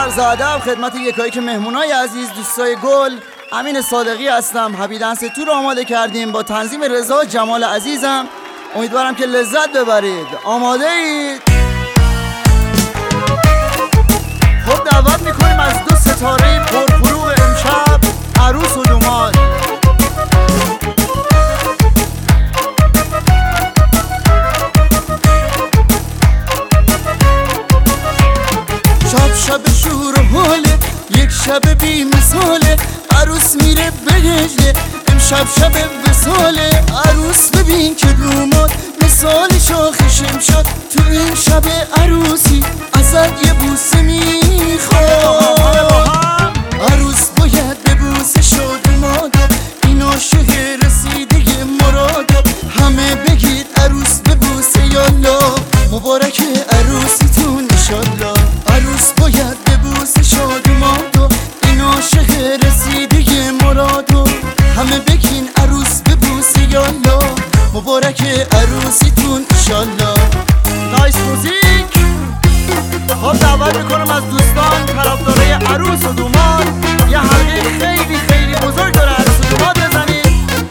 عرض ادب خدمت یکایی که مهمونای عزیز، دوستای گل، امین صادقی هستم. هپی دنس تور آماده کردیم با تنظیم رضا جمال عزیزم. امیدوارم که لذت ببرید. آماده اید؟ خب دعوت میکنیم از دو ستاره پرفروغ امشب، عروس و داماد. شب شور و حاله، یک شب بی مثاله، عروس میره به هجله، امشب شب وصاله. عروس ببین که دوماد مثال شاخش امشب، تو این شب عروسی ازت یه بوسه میخواد. عروس باید ببوسه شادمادا، این عاشق رسیده مرادا. همه بگید عروس ببوسه یالا، مبارک عروسیتون انشالله. عروس باید ببوسه شادمادا، این عاشق رسیده مرادو. همه بگین عروس ببوسه یالا، مبارک عروسیتون انشالله. نایس موزیک. خب دعوت میکنم از دوستان طرفدارای عروس و داماد یه حلقه خیلی خیلی بزرگ داره عروس و داماد بزنید.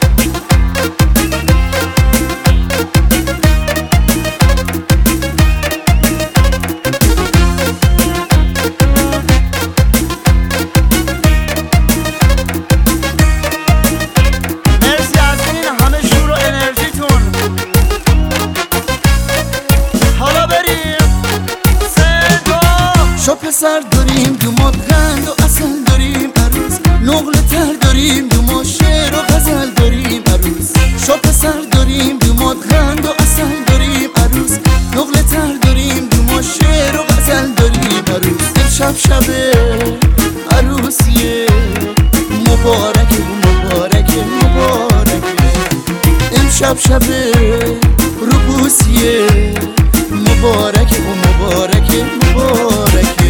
پسر داریم دوماد قند و اصل داریم عروس، نقل تر داریم دوماد شعر و غزل داریم عروس. شو پسر داریم دوماد قند و اصل داریم عروس، نقل تر داریم دوماد شعر و غزل داریم عروس. امشب شب عروسیه، مبارکه مبارکه مبارکه. امشب شب روبوسیه، مبارکه و مبارکه مبارکه.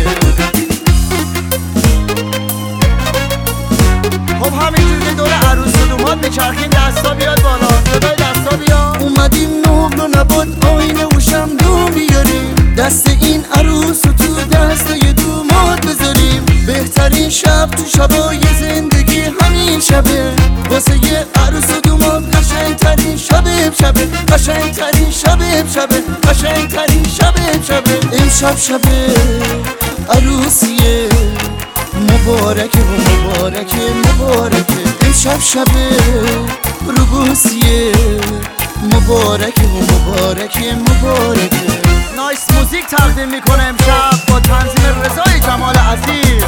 خب همینجور که دور عروس و داماد میچرخیم، دستا بیاد بالا، صدای دستا بیاد. اومدیم نقل و نبات آینه و شمدون بیاریم، دست این عروس و تو دستای داماد بذاریم. بهترین شب تو شبای زندگی همین شبه، واسه یه عروس و داماد قشنگترین شب امشبه، قشنگترین شب امشبه، قشنگترین شب امشبه. امشب شب عروسیه، مبارکه و مبارکه مبارکه. امشب شب روبوسیه، مبارکه و مبارکه مبارکه. نایس موزیک تقدیم میکنه امشب با تنظیم رضای جمال عزیز.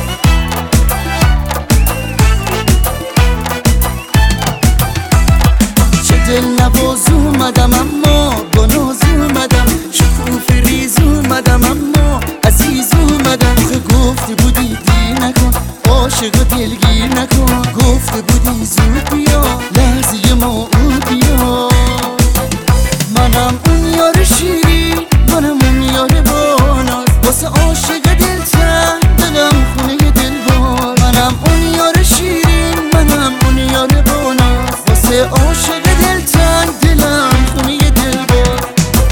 چه دل نواز اومدم اما با ناز اومدم، شکوفه ریز اومدم اما عزیز اومدم. آخه گفته بودی دیر نکن، عاشق دلگیر نکن، گفته بودی زود بیا، لحظه موعود بیا. منم اون یار شیرین، منم اون یار باناز، واسه عاشق دلتنگ دلم خونه دلبار. منم اون یار شیرین، منم اون یار باناز، واسه عاشق دلتنگ دلم خونه دلبار.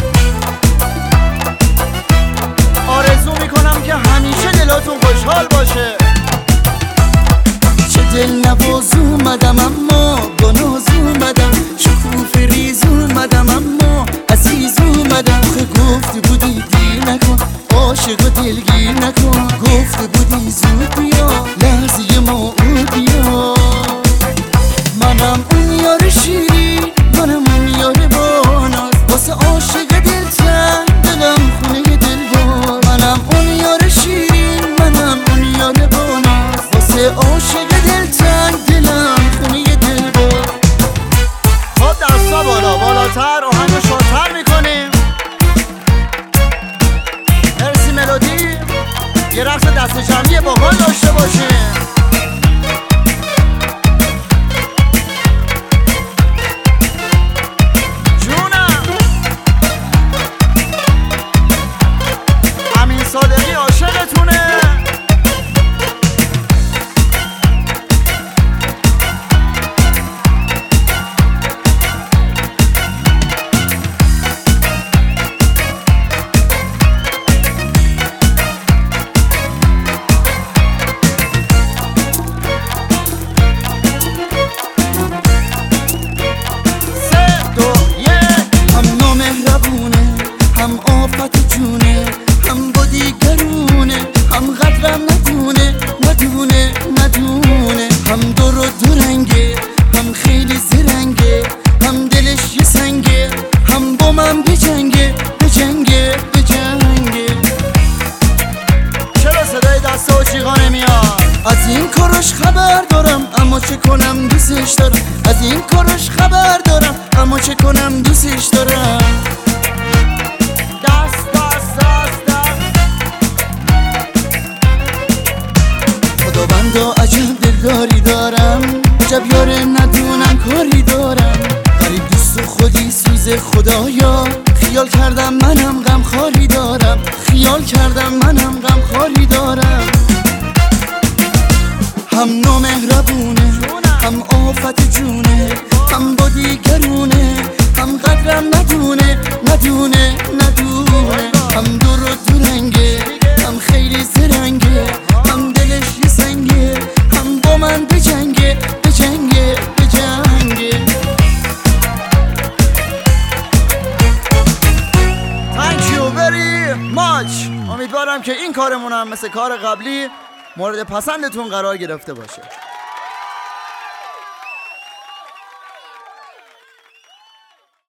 آرزو میکنم که همیشه دلاتون خوشحال باشه. چه دل نواز اومدم اما با ناز اومدم، شکوفه ریز اومدم اما عزیز اومدم. آخه گفته بودی دیر نکن، عاشق و دلگیر نکن، گفته بودی زود بیا، لحظه موعود بیا. منم اون یار شیرین، منم اون یار باناز، واسه عاشق دلتنگ دلم خونه دلبار. منم اون یار شیرین، منم اون یار باناز، واسه عاشق دلتنگ دلم خونه دلبار. خب دستا بالا، بالاتر، آهنگو شادتر میکنیم. مرسی ملودی. یه رقص دست جمعی باحال داشته باشیم. صادقی عاشقتونه. عجب یاره ندونم کاری دارم، غریب دوست و خودی سوز خدایا. خیال کردم منم غم خاری دارم، خیال کردم منم غم خاری دارم. هم نامهربونه، هم آفت جونه، هم با دیگرونه، هم قدرم ندونه ندونه ندونه. هم دور و دورنگه، هم خیلی زرنگه، هم دلش یه سنگه، هم با من بجنگه بجنگه بجنگه. Thank you very much. امیدوارم که این کارمون هم مثل کار قبلی مورد پسندتون قرار گرفته باشه.